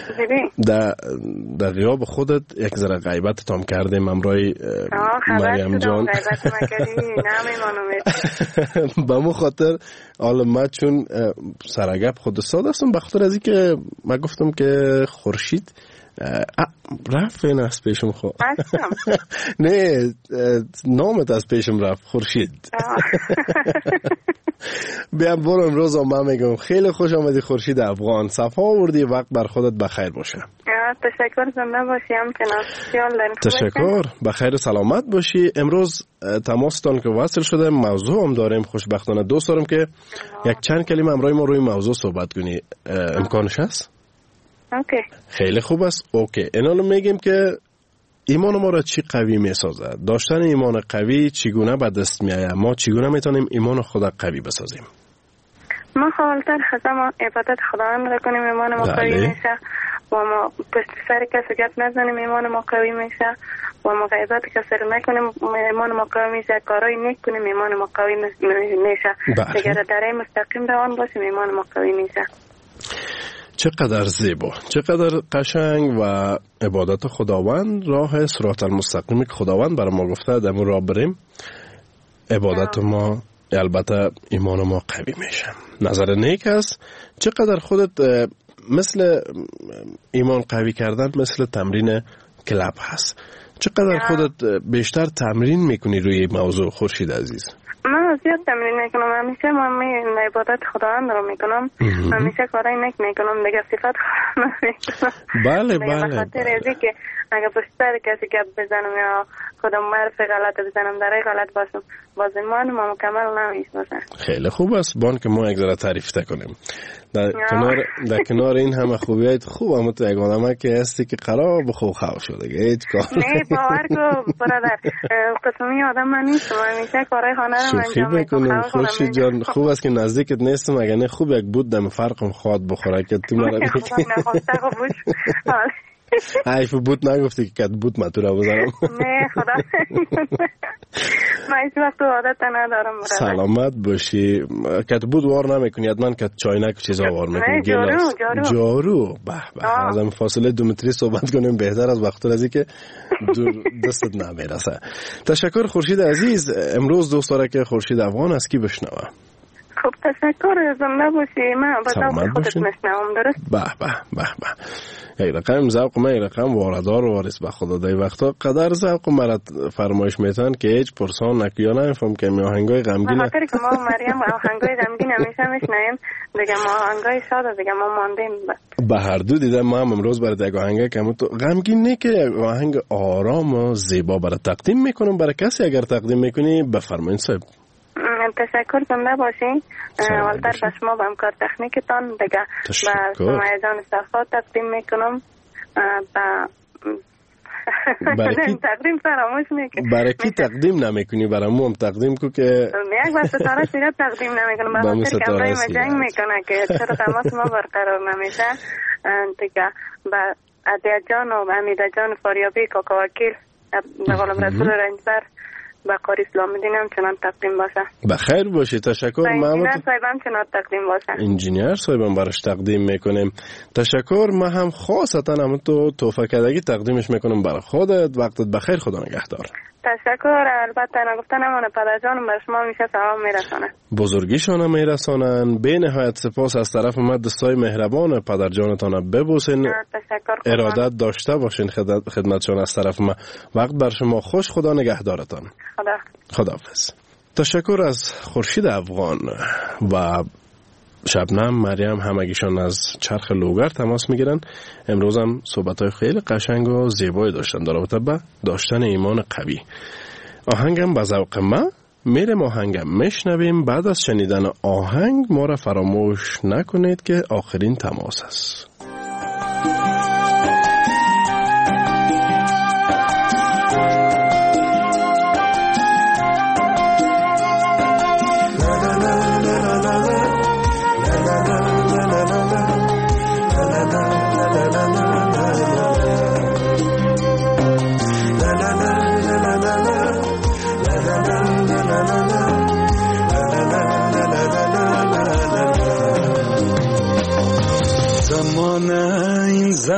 در غیاب خودت یک ذره غیبت تام کردیم امرای مریم جان. به مو خاطر حالا ما چون سرگپ خود ساده هستم به خاطر از این که من گفتم که خورشید رفت این از پیشم خود نه نامت از پیشم رفت خورشید. بیام برو امروز من میگم خیلی خوش آمدی خورشید افغان، صفا آوردی، وقت بر خودت بخیر باشه. تشکر، زنده باشی همچنان. تشکر، بخیر و سلامت باشی. امروز تماستان که وصل شده موضوع هم داریم، خوشبختانه دوست دارم که یک چند کلمه امروز ما روی موضوع صحبت کنی، امکانش هست؟ اوکی. خیلی خوب است. اوکی، اینا میگیم که ایمان ما را چی قوی میسازه؟ داشتن ایمان قوی چگونه به دست میآید؟ ما چگونه میتونیم ایمان خود قوی بسازیم؟ ما خالتر خدمت عبادت خداوند را کنیم، ایمان ما قوی میشه و ما پشت سر کسی گپ نزنیم، ایمان ما قوی میشه و ما غیبت کسی را نکنیم، ایمان ما قوی میشه. کارای نیک کنیم، ایمان ما قوی میشه. اگر در مستقیم روان باشیم، ایمان ما قوی میشه. چقدر زیبا، چقدر قشنگ و عبادت خداوند راه صراط المستقیم که خداوند برای ما گفته در راه بریم، عبادت ما البته ایمان ما قوی میشه. نظر نیک است. چقدر خودت مثل ایمان قوی کردن مثل تمرین کلاب هست، چقدر خودت بیشتر تمرین میکنی روی موضوع خورشید عزیز؟ من زیاد تمرین میکنم، همیشه من عبادت خداوند رو میکنم، همیشه کارای نیک میکنم، دیگه صفت نمیکنم. بله بله. به خاطر اینکه که اگه پشت سر کسی گپ بزنم یا خودم حرف غلط بزنم، در غلط باشم، باز ایمان ما مکمل نمیشه. خیلی خوب است بان که ما یک ذره تعریف کنیم. در کنار این همه خوبیات خوب، اما تو یک آدمه که هستی که قرار به خوب خواه شده هیچ کار نه. باور کو برادر، قسمی آدم من نیستم، همیشه کارهای خانه رو انجام میکنم. خورشید جان خوب است که نزدیکت نیستم، اگر نه خوب یک بود دم فرقم خواد بخوره که تو مرا نخواسته خوبش حیف بود نگفتی که کت بود من تو را بزنم. نه خدا من هیچ وقت عادت ندارم. سلامت باشی. کت بود وار نمیکنی؟ حتما کت چاینک و چیزا وار میکنی؟ جارو. به از هم فاصله 2 متری صحبت کنیم بهتر از وقت از که دستت نمیرسه. تشکر خورشید عزیز. امروز دوست داره که خورشید افغان از کی بشنوه؟ خب تشکر، زنده باشی. من با ذوق خودت میشنوم. درست؟ به یک رقم ذوق من یک رقم واردار و وارث به خدا دی وقتا قدر ذوق مرا فرمایش میتن که هیچ پرسان نکیا نمیفهم که می آهنگای غمگین به خاطر که ما مریم آهنگای غمگین همیشه میشنویم، دیگه ما آهنگای شاد دیگه ما ماندیم. به هر دو دیدم ما هم امروز برای یک آهنگ که تو غمگین نه که آهنگ آرام و زیبا برای تقدیم میکنم برای کسی اگر تقدیم میکنی بفرمایید صاحب. تشکر، زنده باشین. والتر به شما به همکار تکنیکتان دیگه به شما جان صفا تقدیم میکنم. تقدیم فراموش میکنم. برای کی تقدیم نمیکنی؟ برای مو هم تقدیم کو که یک وقت ستاره سیرت تقدیم نمیکنم، به خاطر که امرای ما جنگ میکنه که چرا تماس ما برقرار نمیشه. دیگه به عدیه جان و امیده جان فاریابی کاکا وکیل به قولم رسول رنجبر با قاری اسلام الدین هم چنان تقدیم باشه. بخیر باشی. تشکر. انجینیر صاحبم چنان تقدیم باشه. انجینیر صاحبم براش تقدیم میکنیم. تشکر. من هم خاصتا هم تو تحفه کدگی تقدیمش میکنم برای خودت. وقتت بخیر. خدا نگهدار. تشکر. البته نگفتن من پدرجانم بر شما میشه ثواب میرسانه، بزرگیشان میرسانن. به نهایت سپاس از طرف ما دستای مهربان پدرجانتان ببوسین. ارادت داشته باشین خدمتشان از طرف ما. وقت بر شما خوش. خدا نگهدارتان. خداحافظ. تشکر از خورشید افغان و شبنم مریم، همگیشان از چرخ لوگر تماس میگیرن. امروز هم صحبت‌های خیلی قشنگ و زیبایی داشتن در رابطه با داشتن ایمان قوی. آهنگم به ذوق ما میرم، آهنگم میشنویم. بعد از شنیدن آهنگ ما را فراموش نکنید که آخرین تماس است.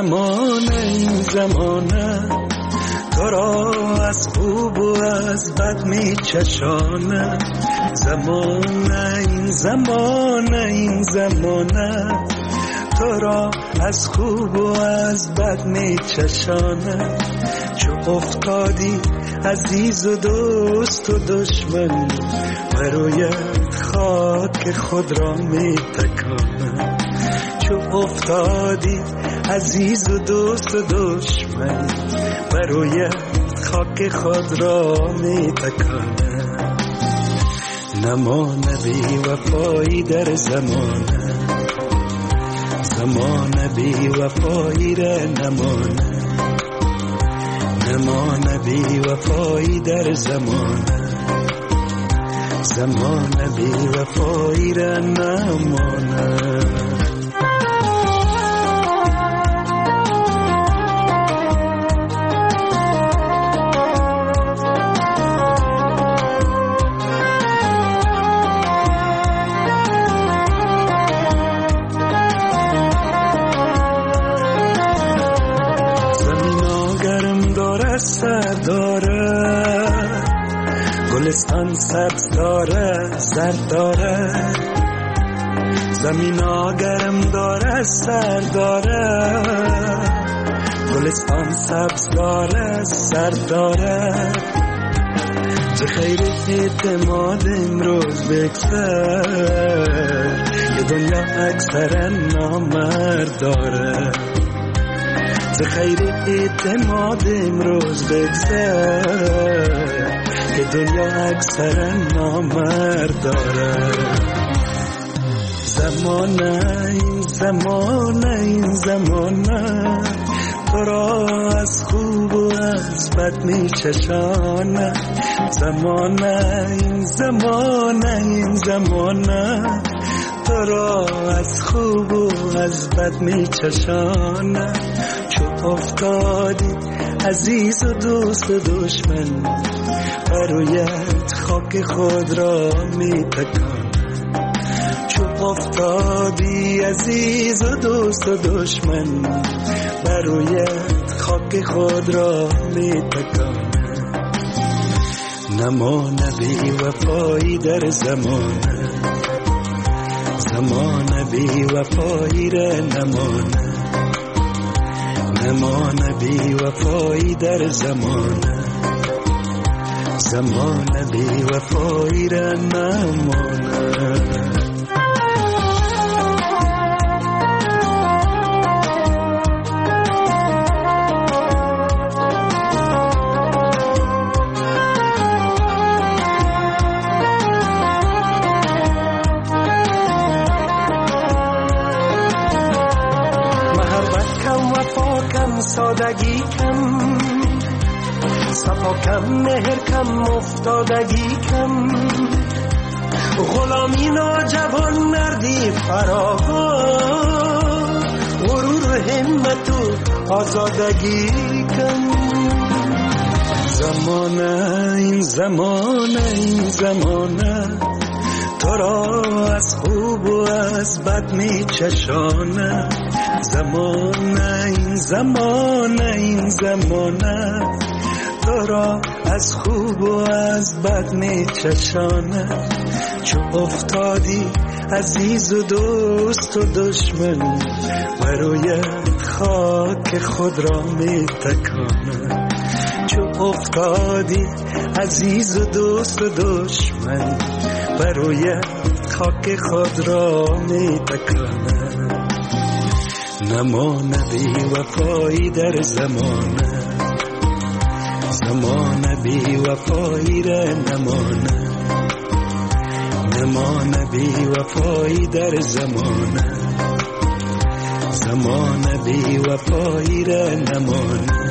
زمانه این زمانه تو را از خوب و از بد می چشانه زمانه این زمانه این زمانه تو را از خوب و از بد می چشانه چو افتادی عزیز و دوست و دشمن برویت خاک خود را می تکانه چو افتادی عزیز و دوست و دشمن برویت خاک خود را می تکانه نمانه بی وفایی در زمانه زمانه بی وفایی را نمانه نمانه بی وفایی در زمانه زمانه بی وفایی را نمانه سر داره گلستان سبز داره زرد داره زمین گرم داره سر داره گلستان سبز داره زرد داره چه خیر اعتماد امروز بگذر یه دنیا اکثر نامرد داره ز خیر اعتماد امروز بگذر که دنیا اکثر نامرد داره زمانه این زمانه این زمانه تو را از خوب و از بد می چشانه زمانه این زمانه این زمانه تو را از خوب و از بد می چشانه چو افتادی عزیز و دوست و دشمن برویت خاک خود را می تکانه چو افتادی عزیز و دوست و دشمن برویت خاک خود را می تکانه نمانه بی وفایی در زمانه زمانه بی وفایی را نمانه نمانه بی وفایی در زمانه زمانه بی وفایی را نمانه سادگی کم صفا کم مهر کم افتادگی کم غلامی ناجوان مردی فراوان غرور همت و آزادگی کم زمانه این زمانه این زمانه تو را از خوب و از بد می چشانه زمانه این زمانه این زمانه تو را از خوب و از بد می چشانه چو افتادی عزیز و دوست و دشمن برویت خاک خود را می تکانه چو افتادی عزیز و دوست و دشمن برویت خاک خود را می تکانه نمانه بی وفایی در زمانه زمانه بی وفایی را نمانه نمانه بی وفایی در زمانه زمانه بی وفایی را نمانه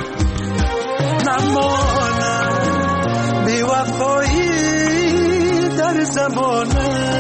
نمانه بی وفایی در زمانه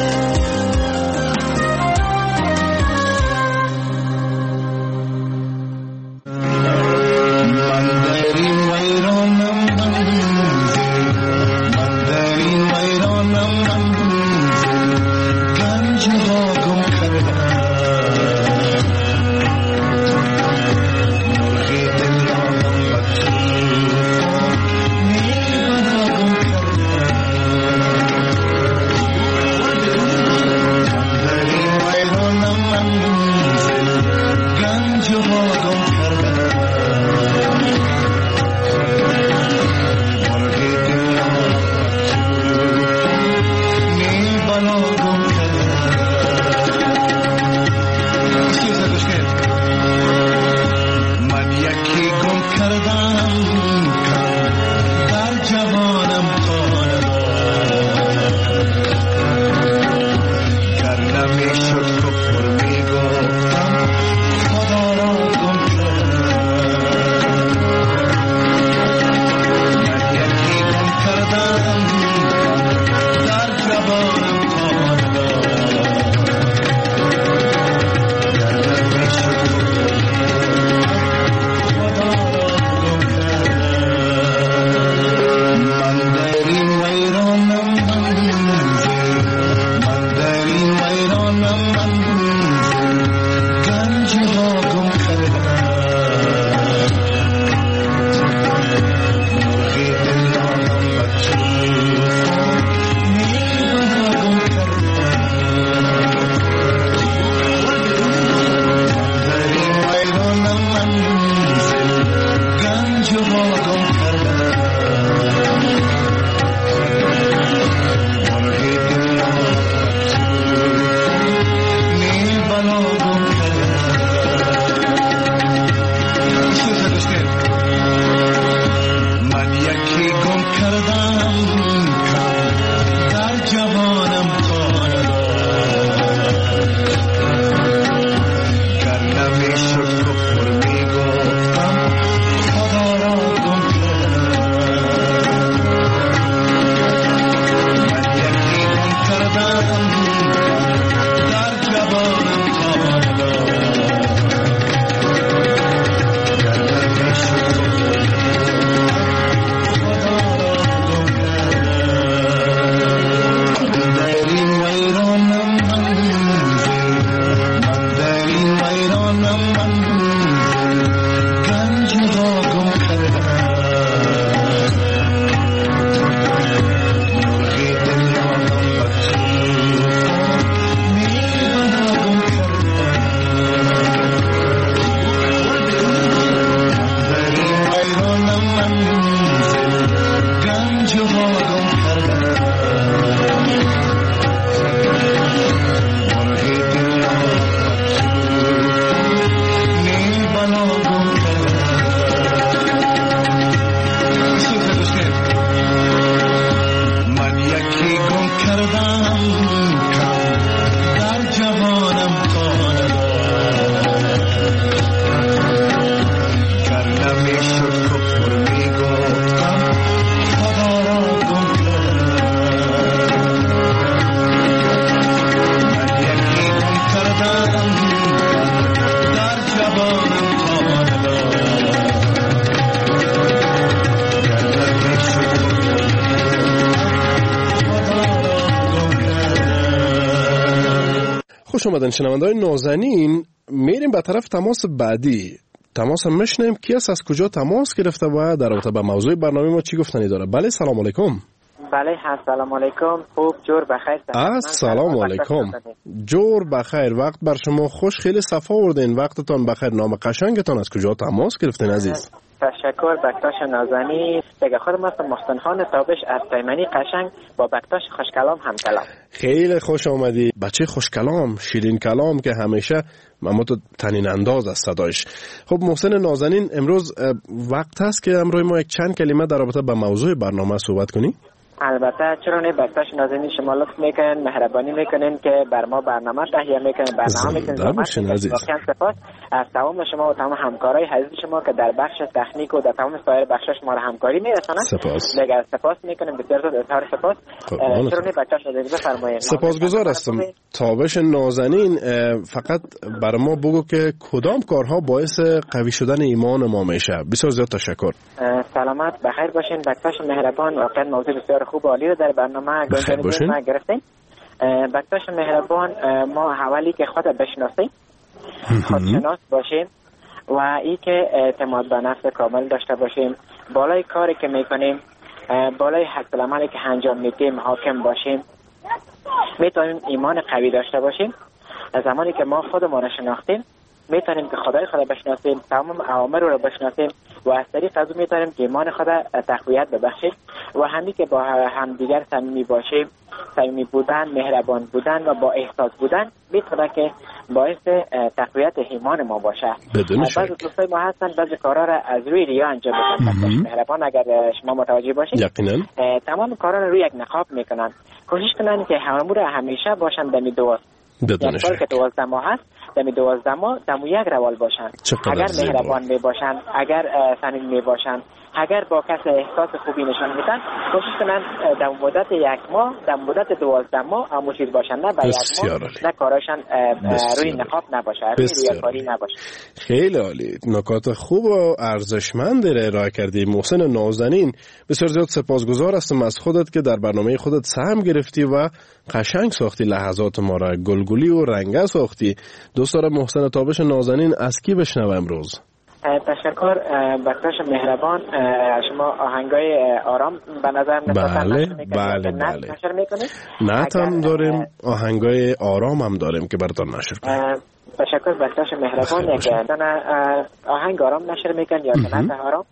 خوش آمدن شنونده‌های نازنین. میریم به طرف تماس بعدی. تماس هم میشنیم کی است، از کجا تماس گرفته و در رابطه با موضوع برنامه ما چی گفتنی داره. بله سلام علیکم. بله سلام علیکم. خوب جور بخیر. سلام علیکم. جور بخیر. وقت بر شما خوش، خیلی صفا آوردین. وقتتان بخیر. نام قشنگتان، از کجا تماس گرفتین عزیز؟ تشکر. بکتاش نازنی. دیگه خودم هستم محسن خان تابش از تیمنی قشنگ، با بکتاش خوشکلام هم کلام. خیلی خوش آمدی بچه خوشکلام، شیرین کلام که همیشه ما تو تنین انداز از صدایش. خب محسن نازنین، امروز وقت هست که امروز ما یک چند کلمه در رابطه با موضوع برنامه صحبت کنیم؟ البته چرا نه. بکتاش نازنین شما لطف میکنین، مهربانی میکنین که بر ما برنامه تهیه میکنین، برنامه میکنین. واقعا سپاس از تمام شما و تمام همکارای عزیز شما که در بخش تکنیک و در تمام سایر بخشش ما را همکاری میرسونن. دیگه سپاس میکنیم، بسیار زیاد اظهار سپاس. چرا نه بکتاش نازنین بفرمایید. سپاسگزار هستم. تابش نازنین، فقط بر ما بگو که کدام کارها باعث قوی شدن ایمان ما میشه. بسیار زیاد تشکر. سلامت بخیر باشین. بکتاش مهربان، واقعا موضوع بسیار خوب و عالی رو در برنامه گنجانیدین ما گرفتیم. بکتاش مهربان، ما حوالی که خود بشناسیم، خودشناس باشیم و ای که اعتماد به نفس کامل داشته باشیم، بالای کاری که میکنیم، بالای حق العملی که انجام میدیم حاکم باشیم، میتونیم ایمان قوی داشته باشیم. زمانی که ما خودمون رو شناختیم میتونیم که خدای خدا بشناسیم، تمام اوامر رو بشناسیم و از طریق از اون میتونیم که ایمان خدا تقویت ببخشیم و همین که با همدیگر صمیمی باشیم، صمیمی بودن، مهربان بودن و با احساس بودن میتونه که باعث تقویت ایمان ما باشه. بعضی دوستای ما هستن بعضی کارا رو از روی ریا انجام میدن. مهربان اگر شما متوجه باشید یقینا تمام کارا رو روی یک نقاب میکنن. کوشش کنن که هممون همیشه باشن دمی دوست. بدون شک که 12 ماه هست، دمی 12 ماه دمو یک روال باشن. اگر مهربان می باشن، اگر صمیمی می باشن، اگر با کس احساس خوبی نشان میدن، کوشش کنن در مدت یک ماه، در مدت 12 ماه آموزش باشن، نه با یک ماه نه کاراشان روی نقاب نباشه، روی ریاکاری نباشه. خیلی عالی، نکات خوب و ارزشمند ارائه کردی محسن نازنین. بسیار زیاد سپاسگزار هستم از خودت که در برنامه خودت سهم گرفتی و قشنگ ساختی لحظات ما را، گلگلی و رنگه ساختی. دوست دارم محسن تابش نازنین از کی بشنوم امروز؟ تشکر. بکتاش مهربان، شما آهنگای آرام به نظر بله نشر میکنید؟ نت هم داریم، آهنگای آرام هم داریم که براتون نشر کنیم. تشکر. بکتاش مهربان، یک آهنگ آرام نشر میکن یا نت آرام؟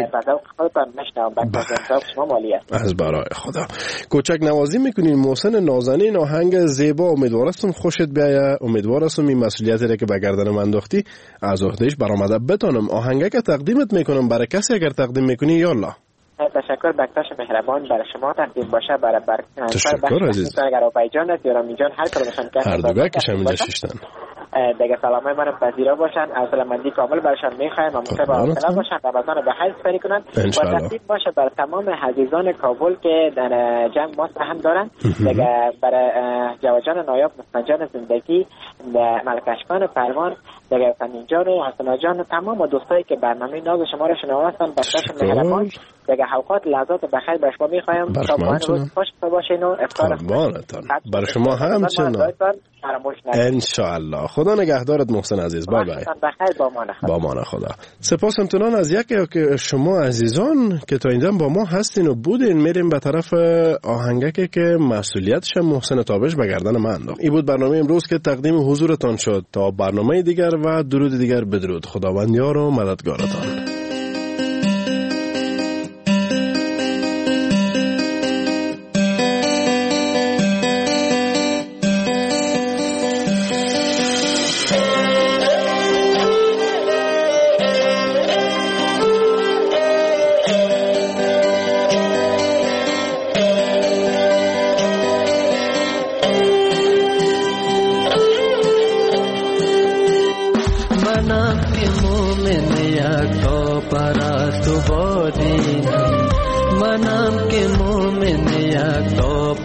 از برای خدا کوچک نوازی میکنین محسن نازنین، آهنگ زیبا. امیدوارستم خوشت بیاید، امیدوارستم این مسئولیتی را که به گردن من انداختی از عهدهش برآمده بتونم. آهنگی که تقدیمت میکنم برای کسی اگر تقدیم میکنی یالا. تشکر. بکتاش مهربان، برای شما تقدیم باشه، برای تشکر عزیز. اگر آقای جان است یا رامی جان هر کدومشون که هر دوگه که شامل ششتن دیگه سلامای من پذیرا باشن، از سلامتی کامل برشان میخوایم و مصیب آسلا باشن، رمضان بخیر سپری کنن و تقدیم باشه بر تمام عزیزان کابل که در جنگ ما سهم دارن. دیگه برای جواجان نایاب، مستنجان زندگی، ملکشکان پروان، دیگه فنینجان و حسنا جان و تمام دوستایی که برنامه ناز شما را شنوستن، بخشش مهربان. دیگه اوقات لحظات بخیر بر شما میخوایم. روز خوش باشین و افطار بر شما همچنان ان شاء الله. خدا نگهدارت محسن عزیز. بای بای. با مان خدا. سپاس امتنان از یکی که شما عزیزان که تا اینجا با ما هستین و بودین. میریم به طرف آهنگکی که مسئولیتش محسن تابش به گردن من انداخت. این بود برنامه امروز که تقدیم حضورتان شد. تا برنامه دیگر و درود دیگر بدرود. خداوند یار و مددگارتان.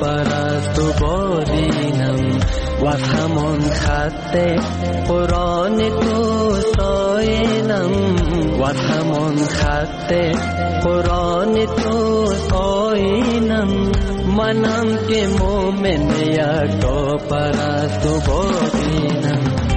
پرست و بادینم و از همان خط قرآن تو ساینم و از همان خط قرآن تو ساینم منم که مومن یکتا پرست و بادینم